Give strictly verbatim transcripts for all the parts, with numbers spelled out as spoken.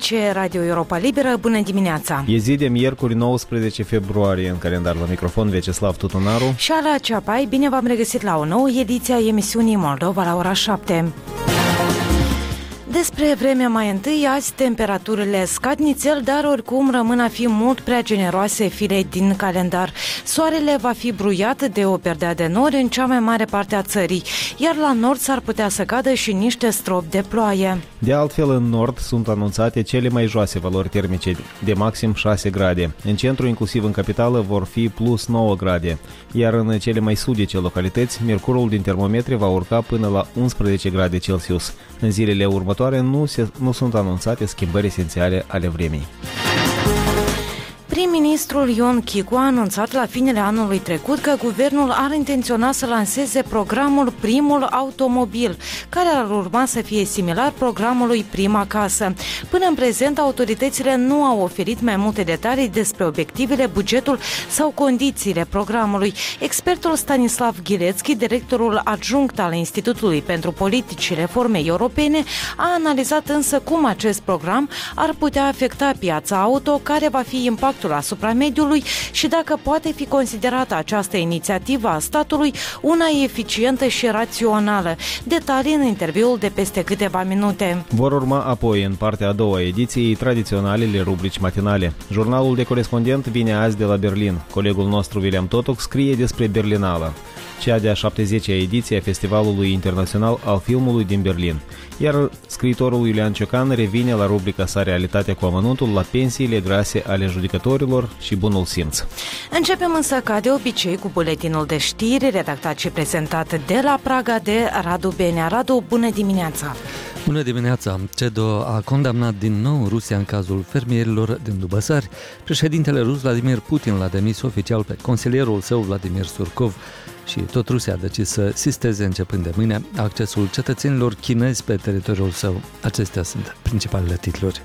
zece, Radio Europa Liberă, bună dimineața! E zi de miercuri, nouăsprezece februarie, în calendar. La microfon Vyacheslav Tutunaru și Ala Ceapai. Bine v-am regăsit la o nouă ediție a emisiunii Moldova la ora șapte. Despre vremea mai întâi, azi temperaturile scad nițel, dar oricum rămân a fi mult prea generoase file din calendar. Soarele va fi bruiat de o perdea de nori în cea mai mare parte a țării, iar la nord s-ar putea să cadă și niște stropi de ploaie. De altfel, în nord sunt anunțate cele mai joase valori termice, de maxim șase grade. În centru, inclusiv în capitală, vor fi plus nouă grade, iar în cele mai sudice localități, mercurul din termometri va urca până la unsprezece grade Celsius. În zilele următoare nu, se, nu sunt anunțate schimbări esențiale ale vremii. Prim-ministrul Ion Chicu a anunțat la finele anului trecut că guvernul ar intenționa să lanseze programul Primul Automobil, care ar urma să fie similar programului Prima Casă. Până în prezent, autoritățile nu au oferit mai multe detalii despre obiectivele, bugetul sau condițiile programului. Expertul Stanislav Ghilețchi, directorul adjunct al Institutului pentru Politici Reformei Europene, a analizat însă cum acest program ar putea afecta piața auto, care va fi impactul asupra mediului și dacă poate fi considerată această inițiativă a statului una eficientă și rațională. Detalii în interviul de peste câteva minute. Vor urma apoi, în partea a doua a ediției, tradiționalele rubrici matinale. Jurnalul de corespondent vine azi de la Berlin. Colegul nostru, William Totoc, scrie despre Berlinală, cea de-a șaptezecea ediție a Festivalului Internațional al Filmului din Berlin. Iar scriitorul Iulian Ciocan revine la rubrica sa Realitatea cu amănuntul la pensiile grase ale judecătorilor și bunul simț. Începem însă ca de obicei cu buletinul de știri redactat și prezentat de la Praga de Radu Benea. Radu, bună dimineața! Bună dimineața! C E D O a condamnat din nou Rusia în cazul fermierilor din Dubăsari. Președintele rus Vladimir Putin l-a demis oficial pe consilierul său Vladimir Surkov. Și tot Rusia a decis să sisteze începând de mâine accesul cetățenilor chinezi pe teritoriul său. Acestea sunt principalele titluri.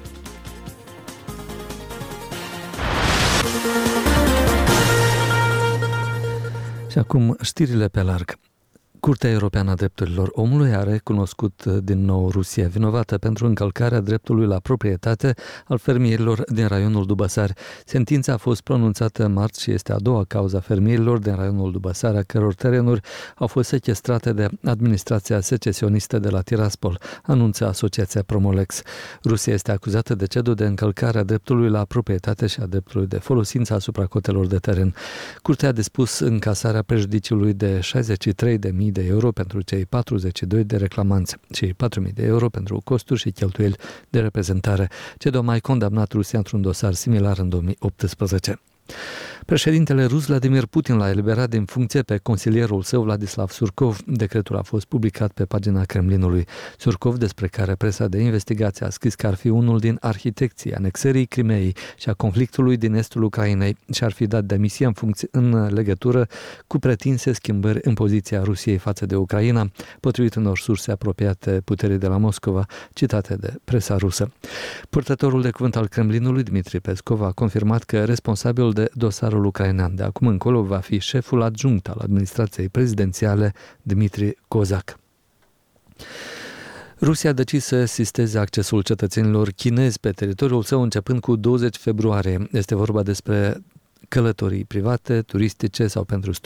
Și acum știrile pe larg. Curtea Europeană a Drepturilor Omului a recunoscut din nou Rusia vinovată pentru încălcarea dreptului la proprietate al fermierilor din raionul Dubăsari. Sentința a fost pronunțată marți și este a doua cauză a fermierilor din raionul Dubăsari, a căror terenuri au fost sechestrate de administrația secesionistă de la Tiraspol, anunță Asociația Promolex. Rusia este acuzată de C E D O de încălcarea dreptului la proprietate și a dreptului de folosință asupra cotelor de teren. Curtea a dispus încasarea prejudiciului de șaizeci și trei de mii de euro pentru cei patruzeci și doi de reclamanți și patru mii de euro pentru costuri și cheltuieli de reprezentare. C E D O a mai condamnat Rusia într-un dosar similar în două mii optsprezece. Președintele rus Vladimir Putin l-a eliberat din funcție pe consilierul său Vladislav Surkov. Decretul a fost publicat pe pagina Kremlinului. Surkov, despre care presa de investigație a scris că ar fi unul din arhitecții anexării Crimeei și a conflictului din estul Ucrainei și ar fi dat demisia în, funcție, în legătură cu pretinse schimbări în poziția Rusiei față de Ucraina, potrivit unor surse apropiate puterii de la Moscova, citate de presa rusă. Purtătorul de cuvânt al Kremlinului, Dmitri Peskov, a confirmat că responsabilul de dosarul ucrainean de acum încolo va fi șeful adjunct al administrației prezidențiale, Dmitri Kozak. Rusia a decis să sisteze accesul cetățenilor chinezi pe teritoriul său începând cu douăzeci februarie. Este vorba despre călătorii private, turistice sau pentru